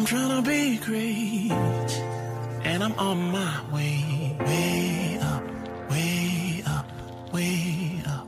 trying to be great, and I'm on my way, way up, way up, way up.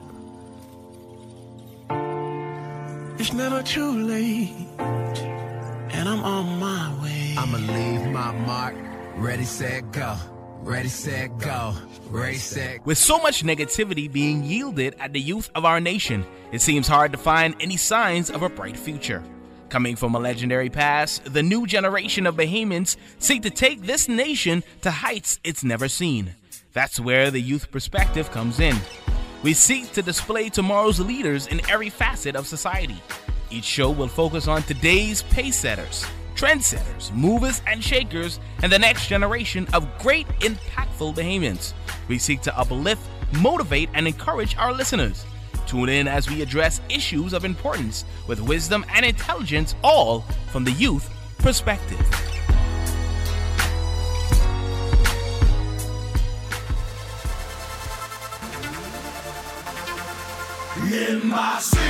It's never too late, and I'm on my way. I'ma leave my mark, ready, set, go. Ready, set, go. Ready, set. With so much negativity being yielded at the youth of our nation, it seems hard to find any signs of a bright future. Coming from a legendary past, the new generation of Bahamians seek to take this nation to heights it's never seen. That's where the youth perspective comes in. We seek to display tomorrow's leaders in every facet of society. Each show will focus on today's pace-setters, trendsetters, movers and shakers, and the next generation of great, impactful Bahamians. We seek to uplift, motivate, and encourage our listeners. Tune in as we address issues of importance with wisdom and intelligence, all from the youth perspective. In my city,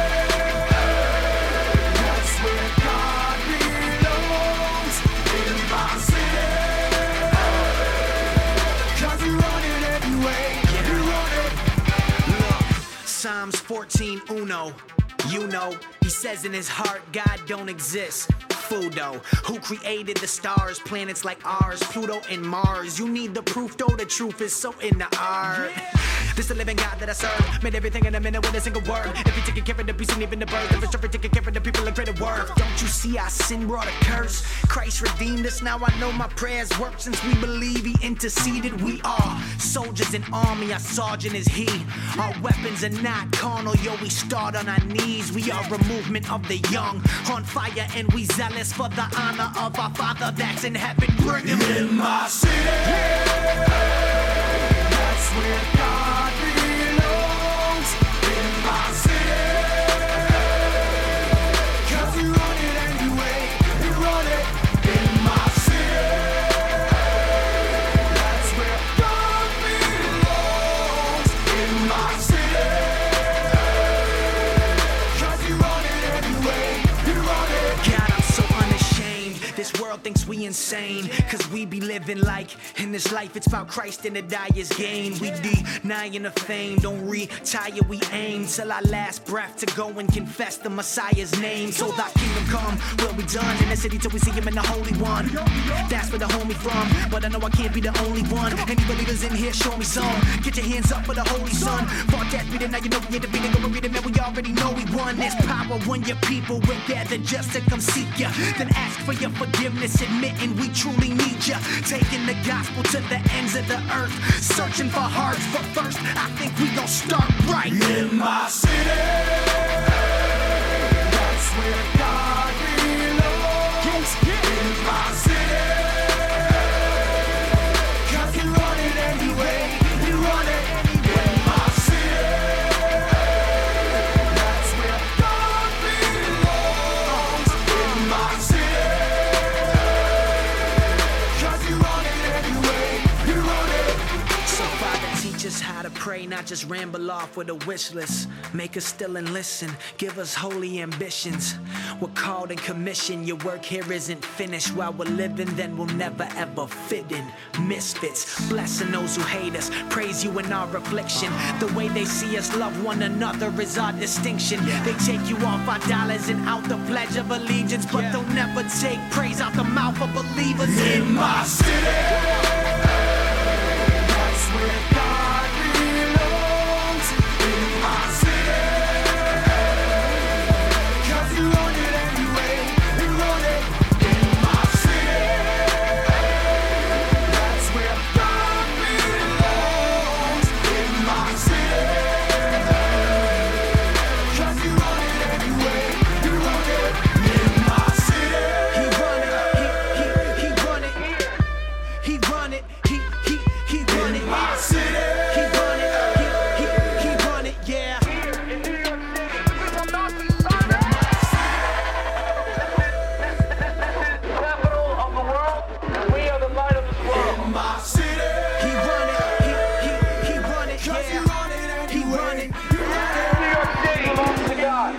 that's where God belongs. In my city, 'cause we run it anyway. We run it. Look, Psalms 14:1. You know, he says in his heart, God don't exist. Fudo, who created the stars, planets like ours, Pluto and Mars. You need the proof, though the truth is so in the art. This the living God that I serve, made everything in a minute with a single word. If you're taking care of the beast and even the birds, if it's taking care of the people of greater worth. Don't you see our sin brought a curse? Christ redeemed us, now I know my prayers work. Since we believe he interceded, we are soldiers in army, our sergeant is he. Our weapons are not carnal, yo, we start on our knees. We are a movement of the young, on fire and we zealous for the honor of our Father that's in heaven. Bring him in my city. That's where God belongs. In my city. 'Cause we run it anyway. We run it in my city. That's where God belongs. In my city. 'Cause we run it anyway. We run it. God, I'm so unashamed. This world thinks we insane, 'cause we be living like in this life it's about Christ and the dyer's gain. We denying the fame, don't retire, we aim till our last breath to go and confess the Messiah's name. So thy kingdom come, will be done in the city till we see him in the Holy One. That's where the homie from, but I know I can't be the only one. Any believers in here, show me some. Get your hands up for the Holy Son. Fuck that beating, now you know we ain't defeated. Go and read it, man, we already know we won. There's power when your people will gather just to come seek ya. Then ask for your forgiveness, admitting we truly need ya. Taking the gospel to the ends of the earth, searching for hearts, but first I think we gon' start right. In my city, that's where God belongs. In my city, 'cause we run it anyway. We run it in my city. That's where God belongs. In my city, 'cause we run it anyway. We run it. So Father, teach us how to pray, not just ramble off with a wish list. Make us still and listen, give us holy ambitions. We're called and commissioned, your work here isn't finished. While we're living, then we'll never ever fit in. Misfits, blessing those who hate us, praise you in our affliction. The way they see us love one another is our distinction. They take you off our dollars and out the Pledge of Allegiance, but they'll never take praise out the mouth of believers. In my city, that's where God belongs. In my city, 'cause we run it anyway. We run it in my city. That's where God belongs. In my city, 'cause we run it anyway. We run it in my city. He run it, he run it, he run it,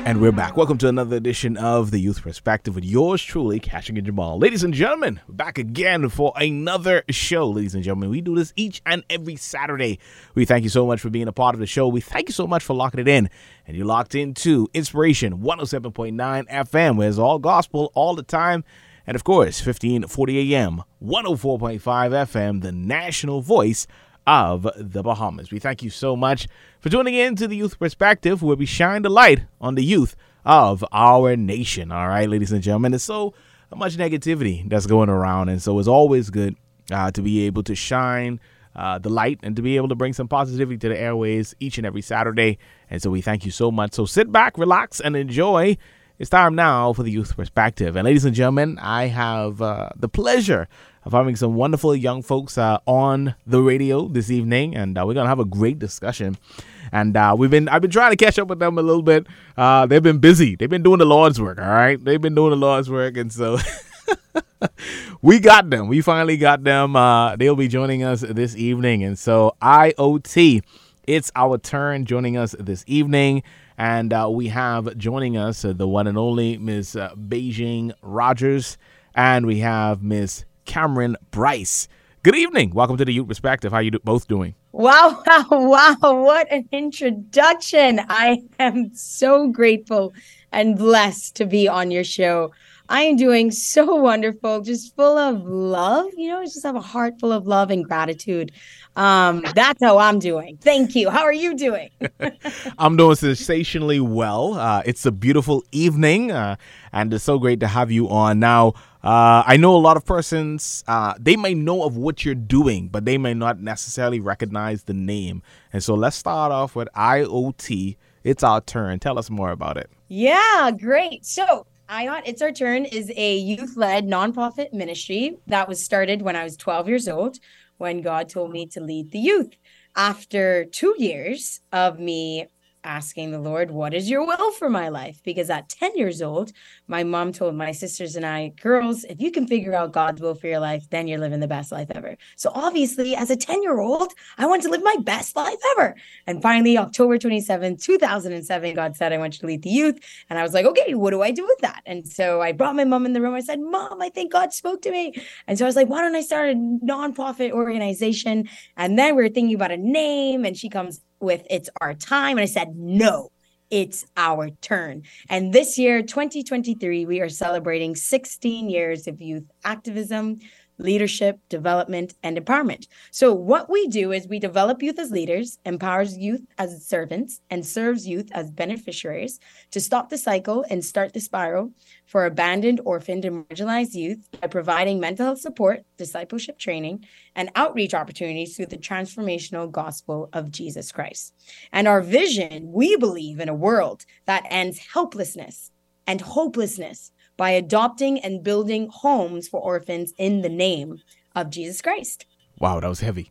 And we're back. Welcome to another edition of The Youth Perspective with yours truly, Catching and Jamal. Ladies and gentlemen, we're back again for another show. Ladies and gentlemen, we do this each and every Saturday. We thank you so much for being a part of the show. We thank you so much for locking it in. And you're locked into Inspiration 107.9 FM, where it's all gospel all the time. And of course, 1540 AM, 104.5 FM, the national voice of the Bahamas. We thank you so much for tuning in to the Youth Perspective, where we shine the light on the youth of our nation. All right, ladies and gentlemen, there's so much negativity that's going around, and so it's always good to be able to shine the light and to be able to bring some positivity to the airways each and every Saturday. And so we thank you so much. So sit back, relax, and enjoy. It's time now for the Youth Perspective. And ladies and gentlemen, I have the pleasure of having some wonderful young folks on the radio this evening, and we're gonna have a great discussion. And I've been trying to catch up with them a little bit. They've been busy. They've been doing the Lord's work. All right, they've been doing the Lord's work, and so we got them. We finally got them. They'll be joining us this evening, and so IOT, it's our turn joining us this evening. And we have joining us the one and only Ms. Beijing Rogers, and we have Ms. Cameron Bryce. Good evening. Welcome to the Youth Perspective. How are you both doing? Wow. What an introduction. I am so grateful and blessed to be on your show. I am doing so wonderful, just full of love. Just have a heart full of love and gratitude. That's how I'm doing. Thank you. How are you doing? I'm doing sensationally well. It's a beautiful evening, and it's so great to have you on. Now, I know a lot of persons, they may know of what you're doing, but they may not necessarily recognize the name. And so let's start off with IOT. It's our turn. Tell us more about it. Yeah, great. So It's Our Turn is a youth-led nonprofit ministry that was started when I was 12 years old, when God told me to lead the youth. After 2 years of me asking the Lord, what is your will for my life? Because at 10 years old, my mom told my sisters and I, girls, if you can figure out God's will for your life, then you're living the best life ever. So obviously, as a 10-year-old, I want to live my best life ever. And finally, October 27, 2007, God said, I want you to lead the youth. And I was like, okay, what do I do with that? And so I brought my mom in the room. I said, Mom, I think God spoke to me. And so I was like, why don't I start a nonprofit organization? And then we were thinking about a name, and she comes with It's Our Time. And I said, no, it's our turn. And this year, 2023, we are celebrating 16 years of youth activism, leadership, development, and empowerment. So what we do is we develop youth as leaders, empowers youth as servants, and serves youth as beneficiaries to stop the cycle and start the spiral for abandoned, orphaned, and marginalized youth by providing mental health support, discipleship training, and outreach opportunities through the transformational gospel of Jesus Christ. And our vision, we believe in a world that ends helplessness and hopelessness by adopting and building homes for orphans in the name of Jesus Christ. Wow, that was heavy.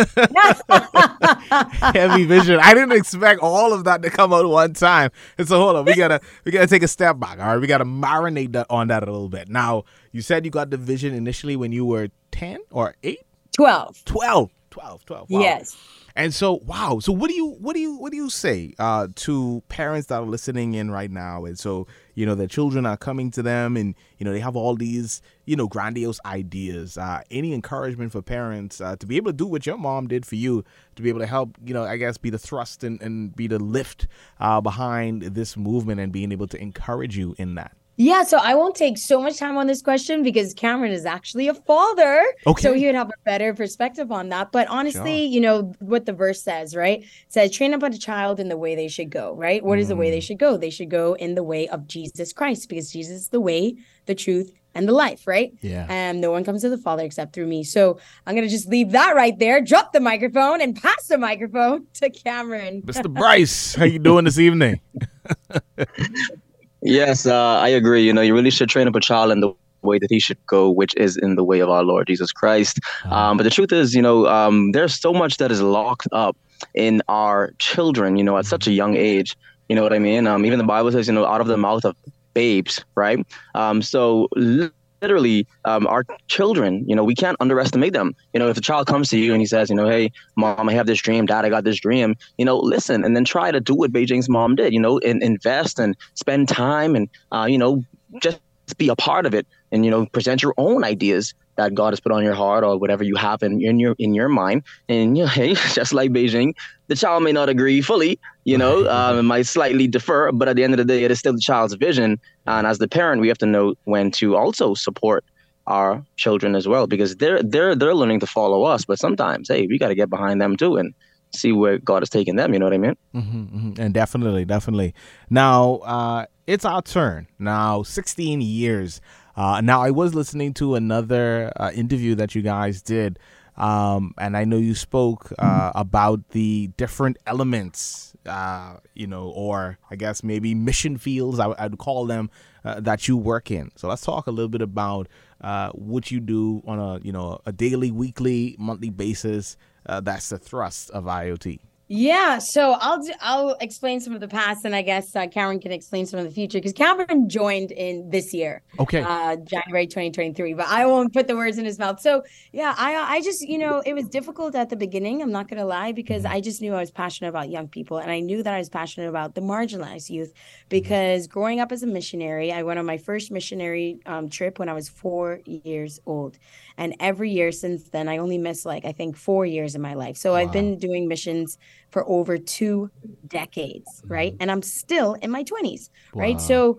Heavy vision. I didn't expect all of that to come out one time. And so hold on, we gotta take a step back. All right, we gotta marinate on that a little bit. Now, you said you got the vision initially when you were 10 or 8? 12. 12. Wow. Yes. And so, wow. So what do you say to parents that are listening in right now? And so, their children are coming to them and, they have all these, grandiose ideas. Any encouragement for parents to be able to do what your mom did for you, to be able to help, I guess, be the thrust and be the lift behind this movement and being able to encourage you in that? Yeah, so I won't take so much time on this question because Cameron is actually a father. Okay. So he would have a better perspective on that. But honestly, what the verse says, right? It says, train up a child in the way they should go, right? What is the way they should go? They should go in the way of Jesus Christ, because Jesus is the way, the truth, and the life, right? Yeah. And no one comes to the Father except through me. So I'm going to just leave that right there, drop the microphone, and pass the microphone to Cameron. Mr. Bryce, how you doing this evening? Yes, I agree. You really should train up a child in the way that he should go, which is in the way of our Lord Jesus Christ. But the truth is, there's so much that is locked up in our children, at such a young age. You know what I mean? Even the Bible says, out of the mouth of babes, right? So literally our children, we can't underestimate them. If a child comes to you and he says, hey, mom, I have this dream, dad, I got this dream, listen, and then try to do what Beijing's mom did, and invest and spend time and, just be a part of it and, present your own ideas that God has put on your heart or whatever you have in your mind. And, hey, just like Beijing, the child may not agree fully, it might slightly defer, but at the end of the day, it is still the child's vision. And as the parent, we have to know when to also support our children as well, because they're learning to follow us. But sometimes, hey, we got to get behind them too and see where God has taken them. You know what I mean? And definitely. Now, it's our turn. Now, 16 years. Now, I was listening to another interview that you guys did, and I know you spoke about the different elements, or I guess maybe mission fields, I'd call them, that you work in. So let's talk a little bit about what you do on a daily, weekly, monthly basis. That's the thrust of IoT. Yeah, so I'll explain some of the past, and I guess Cameron can explain some of the future, because Cameron joined in this year, January 2023, but I won't put the words in his mouth. So yeah, I just, it was difficult at the beginning, I'm not gonna lie, because I just knew I was passionate about young people, and I knew that I was passionate about the marginalized youth, because growing up as a missionary, I went on my first missionary trip when I was 4 years old. And every year since then, I only missed I think 4 years in my life. So I've been doing missions for over 2 decades, right? And I'm still in my 20s, right? So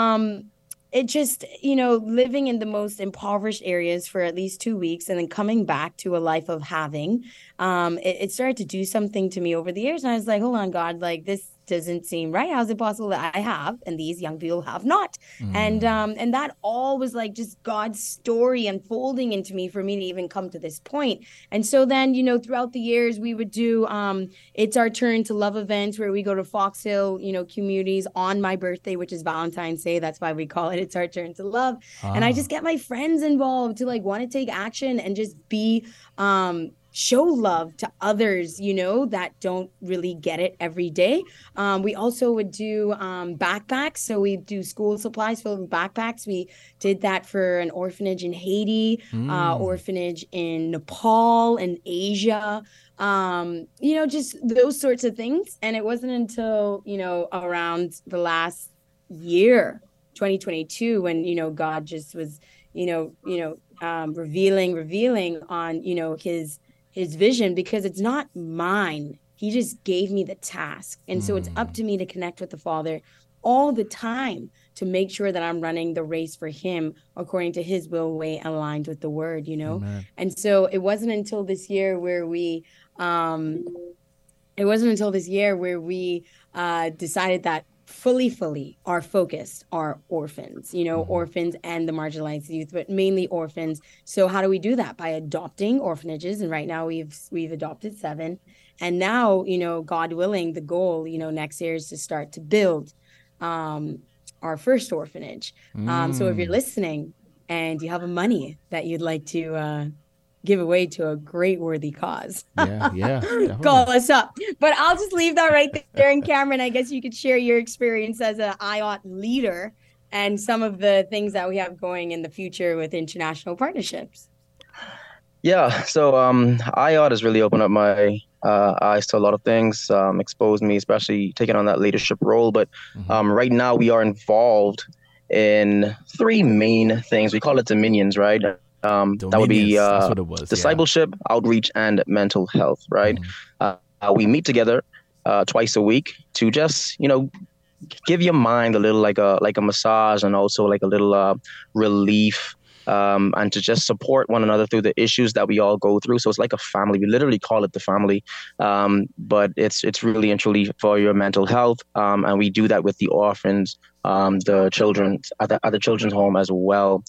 it just, living in the most impoverished areas for at least 2 weeks and then coming back to a life of having, it started to do something to me over the years. And I was like, hold on, God, this doesn't seem right. How's it possible that I have and these young people have not? And that all was just God's story unfolding into me for me to even come to this point. And so then, throughout the years, we would do It's Our Turn to Love events where we go to Fox Hill, communities on my birthday, which is Valentine's Day. That's why we call it It's Our Turn to Love. And I just get my friends involved to want to take action and just be show love to others, that don't really get it every day. We also would do backpacks. So we do school supplies filled with backpacks. We did that for an orphanage in Haiti, orphanage in Nepal and Asia, just those sorts of things. And it wasn't until, around the last year, 2022, when, God just was, revealing on, his vision, because it's not mine. He just gave me the task. And so it's up to me to connect with the Father all the time to make sure that I'm running the race for him according to his will, way, aligned with the word, Amen. And so it wasn't until this year where we decided that fully our focus are orphans, orphans and the marginalized youth, but mainly orphans. So how do we do that? By adopting orphanages. And right now we've adopted 7. And now, God willing, the goal, next year is to start to build our first orphanage. So if you're listening and you have money that you'd like to give away to a great worthy cause, call us up. But I'll just leave that right there. And Cameron, I guess you could share your experience as an IOT leader and some of the things that we have going in the future with international partnerships. Yeah, so IOT has really opened up my eyes to a lot of things, exposed me, especially taking on that leadership role. But right now we are involved in 3 main things. We call it Dominions, right? That would be discipleship, outreach, and mental health, right? We meet together twice a week to just, give your mind a little like a massage, and also like a little relief, and to just support one another through the issues that we all go through. So it's like a family. We literally call it the family, but it's really and truly for your mental health. And we do that with the orphans, the children at the children's home as well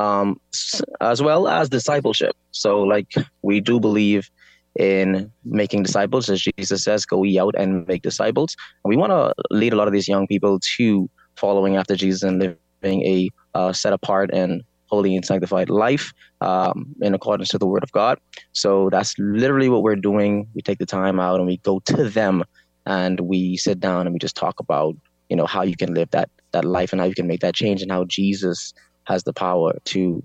as discipleship. So we do believe in making disciples, as Jesus says, go ye out and make disciples. And we want to lead a lot of these young people to following after Jesus and living a set apart and holy and sanctified life in accordance to the word of God. So that's literally what we're doing. We take the time out and we go to them and we sit down and we just talk about, how you can live that life and how you can make that change, and how Jesus has the power to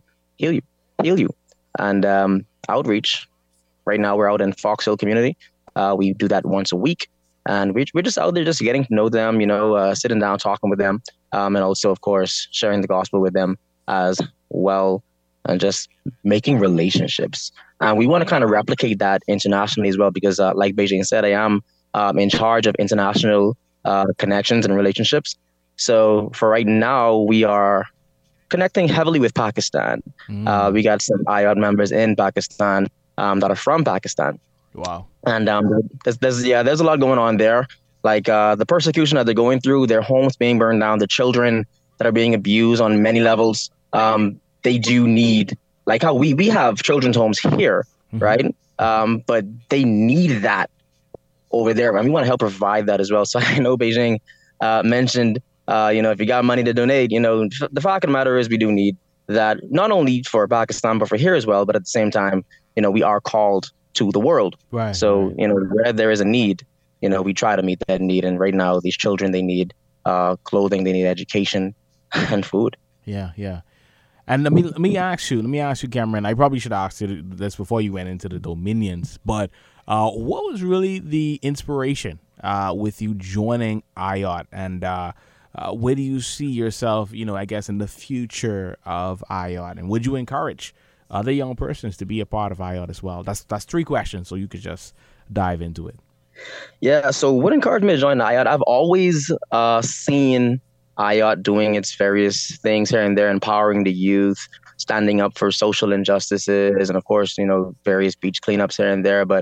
heal you. And outreach, right now we're out in Fox Hill community. We do that once a week. And we're just out there just getting to know them, sitting down, talking with them, and also, of course, sharing the gospel with them as well, and just making relationships. And we want to kind of replicate that internationally as well, because like Beijing said, I am in charge of international connections and relationships. So for right now, we are connecting heavily with Pakistan. We got some IOT members in Pakistan that are from Pakistan. Wow. And there's a lot going on there. Like the persecution that they're going through, their homes being burned down, the children that are being abused on many levels. They do need, like how we have children's homes here, right? But they need that over there. And we want to help provide that as well. So I know Beijing mentioned, if you got money to donate, the fact of the matter is we do need that, not only for Pakistan, but for here as well. But at the same time, we are called to the world. Right. So, where there is a need, we try to meet that need. And right now, these children, they need clothing, they need education and food. Yeah. And let me ask you, Cameron, I probably should ask you this before you went into the Dominions, but what was really the inspiration with you joining IOT, and where do you see yourself, I guess, in the future of IOT, and would you encourage other young persons to be a part of IOT as well? That's 3 questions, so you could just dive into it. Yeah, so what encouraged me to join IOT? I've always seen IOT doing its various things here and there, empowering the youth, standing up for social injustices, and of course, various beach cleanups here and there. But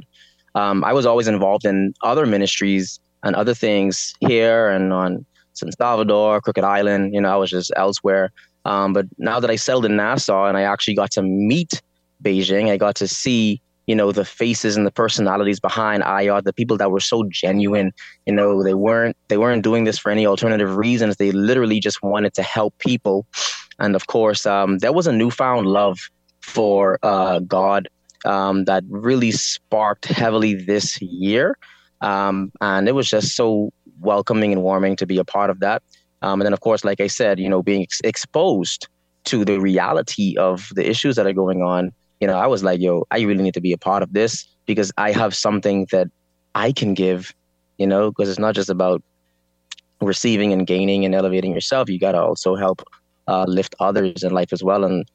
I was always involved in other ministries and other things here and on San Salvador, Crooked Island. I was just elsewhere. But now that I settled in Nassau and I actually got to meet Beijing, I got to see, the faces and the personalities behind IOT, the people that were so genuine. They weren't doing this for any alternative reasons. They literally just wanted to help people. And of course, there was a newfound love for God that really sparked heavily this year. And it was just so welcoming and warming to be a part of that. And then, of course, like I said, being exposed to the reality of the issues that are going on, I was like, I really need to be a part of this, because I have something that I can give, because it's not just about receiving and gaining and elevating yourself. You got to also help lift others in life as well. And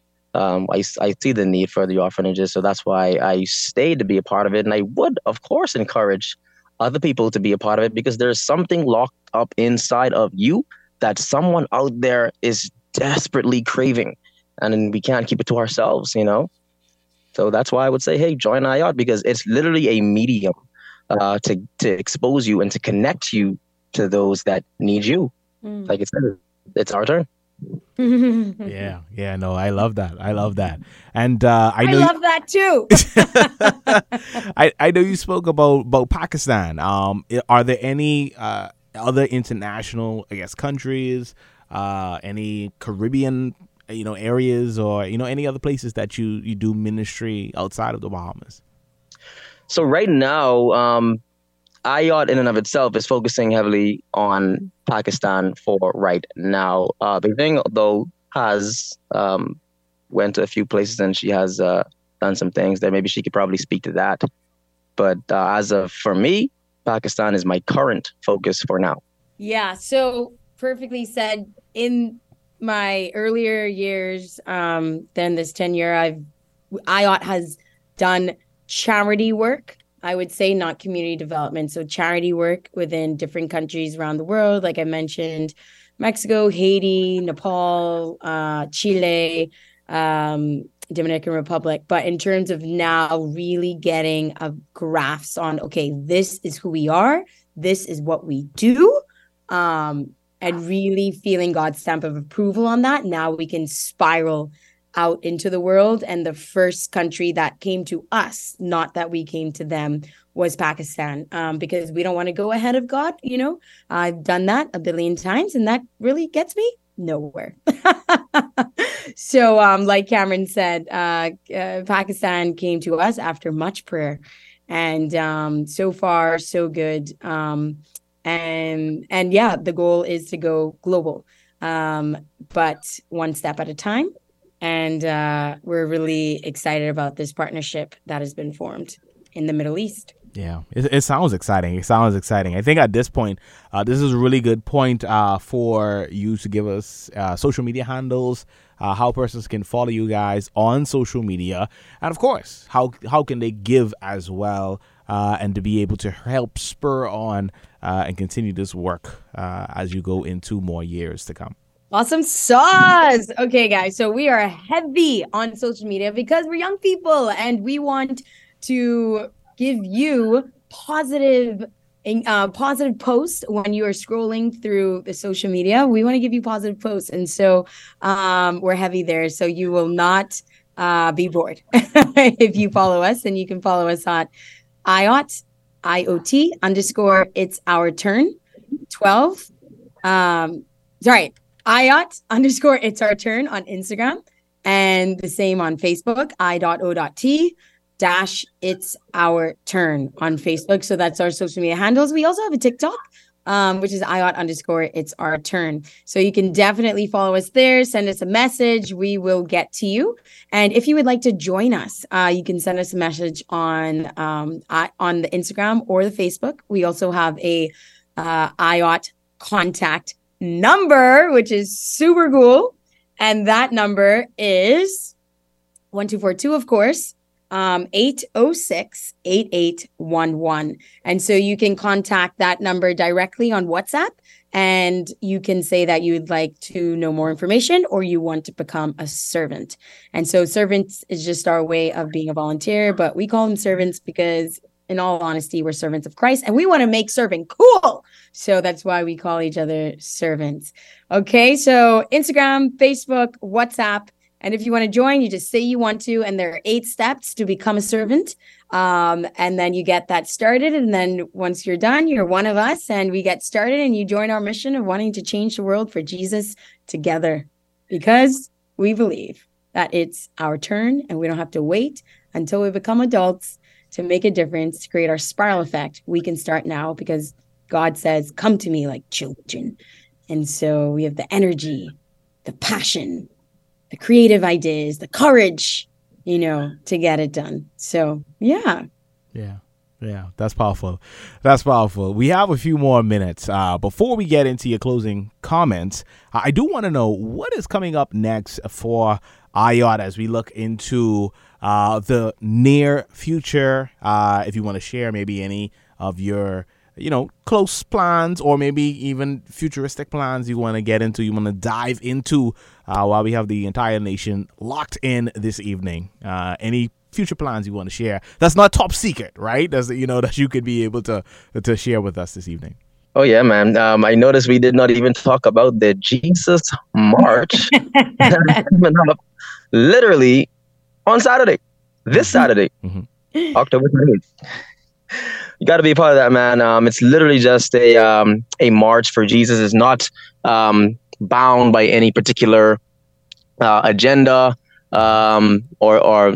I see the need for the orphanages. So that's why I stayed to be a part of it. And I would, of course, encourage other people to be a part of it, because there's something locked up inside of you that someone out there is desperately craving, and we can't keep it to ourselves, So that's why I would say, hey, join IOT, because it's literally a medium to expose you and to connect you to those that need you. Like I said, it's our turn. Yeah, no, I love that. And I know love that too. I know you spoke about Pakistan. Are there any other international, I guess, countries, any Caribbean, areas, or any other places that you do ministry outside of the Bahamas? So right now, IOT in and of itself is focusing heavily on Pakistan for right now. Beijing, though, has went to a few places, and she has done some things that maybe she could probably speak to that. But as of for me, Pakistan is my current focus for now. Yeah, so perfectly said. In my earlier years, than this tenure, IOT has done charity work. I would say not community development. So charity work within different countries around the world. Like I mentioned, Mexico, Haiti, Nepal, Chile, Dominican Republic. But in terms of now really getting a grasp on, okay, this is who we are. This is what we do. And really feeling God's stamp of approval on that. Now we can spiral out into the world. And the first country that came to us, not that we came to them, was Pakistan, because we don't want to go ahead of God. I've done that a billion times, and that really gets me nowhere. So like Cameron said, Pakistan came to us after much prayer, and so far so good. And yeah, the goal is to go global. but one step at a time. And we're really excited about this partnership that has been formed in the Middle East. Yeah, it sounds exciting. It sounds exciting. I think at this point, this is a really good point for you to give us social media handles, how persons can follow you guys on social media, and of course, how can they give as well, and to be able to help spur on and continue this work as you go into more years to come. Awesome sauce. Okay, guys. So we are heavy on social media because we're young people and we want to give you positive posts when you are scrolling through the social media. We want to give you positive posts. And so we're heavy there. So you will not be bored if you follow us. And you can follow us on IOT _ it's our turn 12. IOT _ it's our turn on Instagram, and the same on Facebook, i.o.t _ it's our turn on Facebook. So that's our social media handles. We also have a TikTok, which is IOT _ it's our turn. So you can definitely follow us there. Send us a message. We will get to you. And if you would like to join us, you can send us a message on the Instagram or the Facebook. We also have a IOT contact number, which is super cool. And that number is 1242, of course. 806-8811. And so you can contact that number directly on WhatsApp, and you can say that you would like to know more information or you want to become a servant. And so servants is just our way of being a volunteer, but we call them servants because in all honesty, we're servants of Christ and we want to make serving cool. So that's why we call each other servants. Okay, so Instagram, Facebook, WhatsApp. And if you want to join, you just say you want to, and there are 8 steps to become a servant. And then you get that started. And then once you're done, you're one of us, and we get started, and you join our mission of wanting to change the world for Jesus together. Because we believe that it's our turn, and we don't have to wait until we become adults to make a difference, to create our spiral effect. We can start now because God says, come to me like children. And so we have the energy, the passion, the creative ideas, the courage, to get it done. So, yeah. Yeah, that's powerful. That's powerful. We have a few more minutes. Before we get into your closing comments, I do want to know what is coming up next for IOT as we look into the near future. If you want to share maybe any of your close plans or maybe even futuristic plans you want to get into, you want to dive into while we have the entire nation locked in this evening. Any future plans you want to share that's not top secret, right? That's, that you could be able to share with us this evening. Oh, yeah, man. I noticed we did not even talk about the Jesus March coming up literally on Saturday, this Saturday, October 28th. You got to be a part of that, man. It's literally just a march for Jesus. It's not bound by any particular agenda or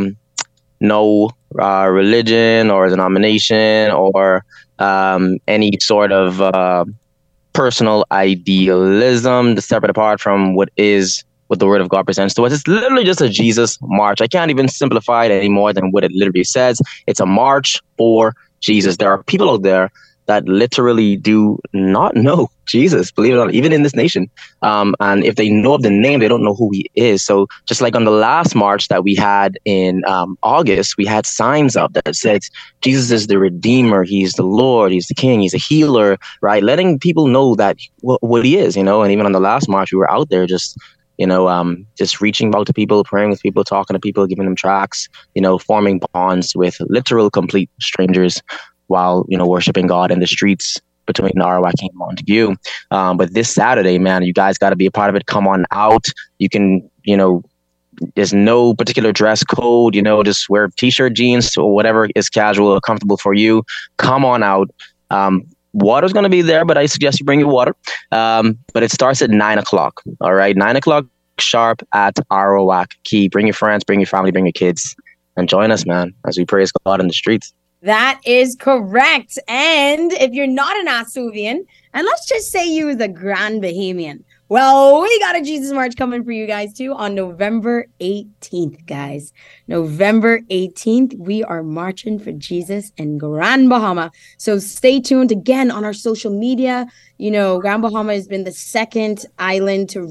no religion or denomination or any sort of personal idealism separate apart from what the Word of God presents to us. It's literally just a Jesus march. I can't even simplify it any more than what it literally says. It's a march for Jesus. There are people out there that literally do not know Jesus, believe it or not, even in this nation. And if they know of the name, they don't know who he is. So just like on the last march that we had in August, we had signs up that said, Jesus is the Redeemer. He's the Lord. He's the King. He's a healer, right? Letting people know that what he is, And even on the last march, we were out there just reaching out to people, praying with people, talking to people, giving them tracts, forming bonds with literal complete strangers while, worshiping God in the streets between Arawak and Montague. But this Saturday, man, you guys got to be a part of it. Come on out. You can, there's no particular dress code, just wear t-shirt, jeans, or whatever is casual or comfortable for you. Come on out. Water's going to be there, but I suggest you bring your water. But it starts at 9:00. All right. 9:00 sharp at Arawak Key. Bring your friends, bring your family, bring your kids, and join us, man, as we praise God in the streets. That is correct. And if you're not an Asuvian, and let's just say you was a Grand Bahamian, Well, we got a Jesus March coming for you guys too on November 18th, guys. November 18th, we are marching for Jesus in Grand Bahama. So stay tuned again on our social media. You know, Grand Bahama has been the second island to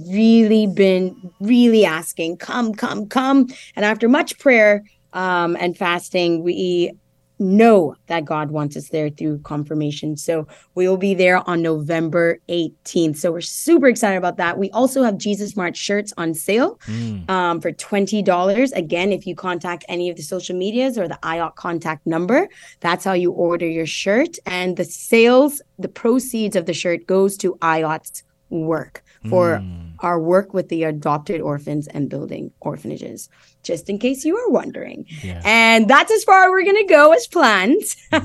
really asking, come. And after much prayer and fasting, we know that God wants us there through confirmation. So we will be there on November 18th. So we're super excited about that. We also have Jesus March shirts on sale for $20. Again, if you contact any of the social medias or the IOT contact number, that's how you order your shirt. And the proceeds of the shirt goes to IOT's work for our work with the adopted orphans and building orphanages, just in case you were wondering. Yeah. And that's as far we're going to go as planned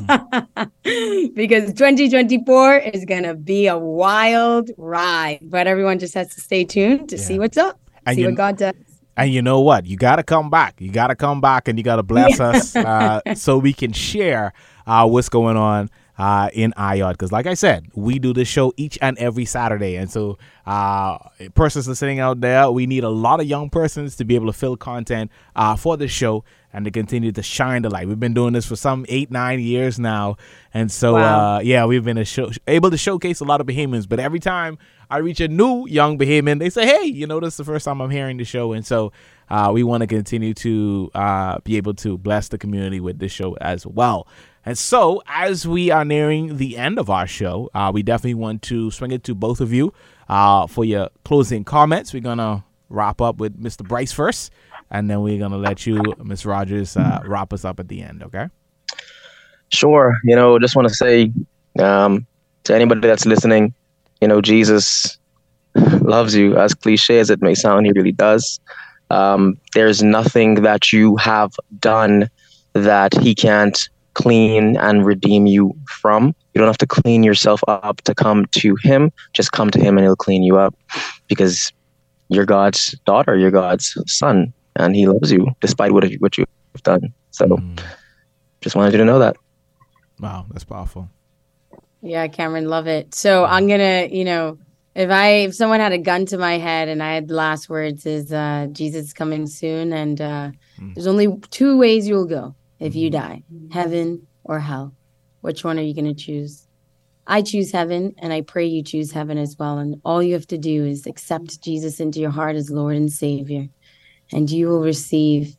because 2024 is going to be a wild ride. But everyone just has to stay tuned to see what's up, And see what God does. And you know what? You got to come back. You got to come back and you got to bless us so we can share what's going on in IOT. Because like I said, we do this show each and every Saturday. And so persons listening out there, we need a lot of young persons to be able to fill content for the show and to continue to shine the light. We've been doing this for some 8-9 years now. And so, we've been able to showcase a lot of Bahamians. But every time I reach a new young Bahamian, they say, hey, you know, this is the first time I'm hearing the show. And so we want to continue to be able to bless the community with this show as well. And so as we are nearing the end of our show, we definitely want to swing it to both of you for your closing comments. We're going to wrap up with Mr. Bryce first, and then we're going to let you, Ms. Rogers, wrap us up at the end, okay? Sure. Just want to say to anybody that's listening, Jesus loves you. As cliche as it may sound, he really does. There's nothing that you have done that he can't clean and redeem you from. You don't have to clean yourself up to come to him. Just come to him and he'll clean you up, because you're God's daughter, you're God's son, and he loves you despite what you've done. So just wanted you to know that. Wow, that's powerful. Yeah, Cameron, love it. So I'm gonna, if someone had a gun to my head and I had the last words is Jesus is coming soon, and there's only two ways you'll go if you die, heaven or hell. Which one are you gonna choose? I choose heaven, and I pray you choose heaven as well. And all you have to do is accept Jesus into your heart as Lord and Savior, and you will receive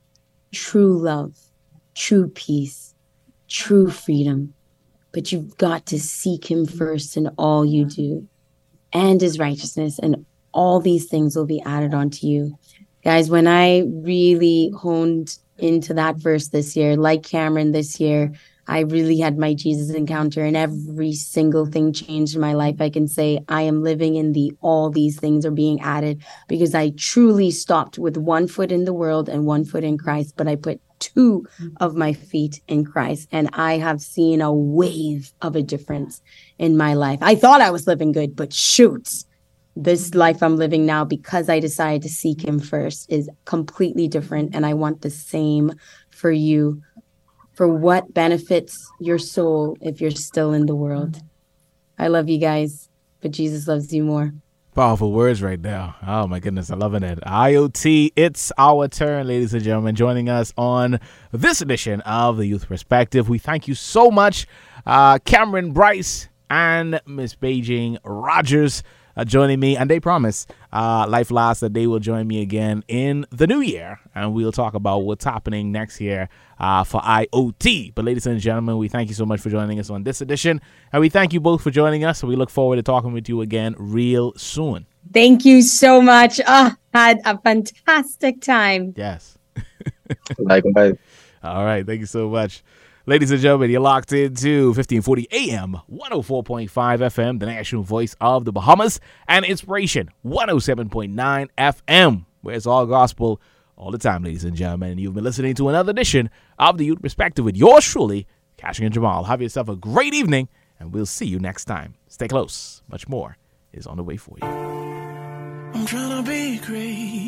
true love, true peace, true freedom. But you've got to seek him first in all you do, and his righteousness, and all these things will be added onto you. Guys, when I really honed into that verse this year, like Cameron this year, I really had my Jesus encounter, and every single thing changed in my life. I can say I am living in all these things are being added, because I truly stopped with one foot in the world and one foot in Christ, but I put two of my feet in Christ, and I have seen a wave of a difference in my life. I thought I was living good, but shoot, this life I'm living now, because I decided to seek him first, is completely different. And I want the same for you. For what benefits your soul if you're still in the world? I love you guys, but Jesus loves you more. Powerful words right now. Oh, my goodness. I'm loving it. IOT, it's our turn, ladies and gentlemen, joining us on this edition of The Youth Perspective. We thank you so much, Cameron Bryce and Miss Beijing Rogers, joining me. And they promise, life lasts, that they will join me again in the new year. And we'll talk about what's happening next year for IOT. But ladies and gentlemen, we thank you so much for joining us on this edition. And we thank you both for joining us. We look forward to talking with you again real soon. Thank you so much. Had a fantastic time. Yes. Likewise. All right. Thank you so much. Ladies and gentlemen, you're locked into 1540 AM, 104.5 FM, the national voice of the Bahamas, and Inspiration 107.9 FM, where it's all gospel all the time, ladies and gentlemen. And you've been listening to another edition of The Youth Perspective with yours truly, Cashing and Jamal. Have yourself a great evening, and we'll see you next time. Stay close. Much more is on the way for you. I'm trying to be great,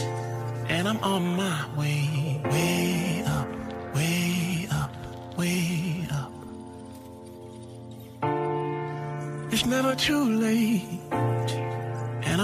and I'm on my way, way up, way up, way up. It's never too late, and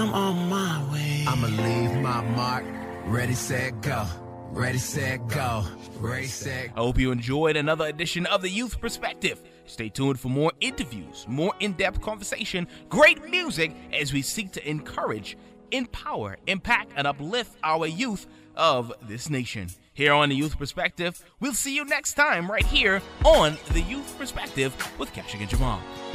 my mark, ready, set, go. Ready, set, go. Ready, set, I hope you enjoyed another edition of The Youth Perspective. Stay tuned for more interviews, more in-depth conversation, great music as we seek to encourage, empower, impact, and uplift our youth of this nation. Here on The Youth Perspective, we'll see you next time right here on The Youth Perspective with Keshik and Jamal.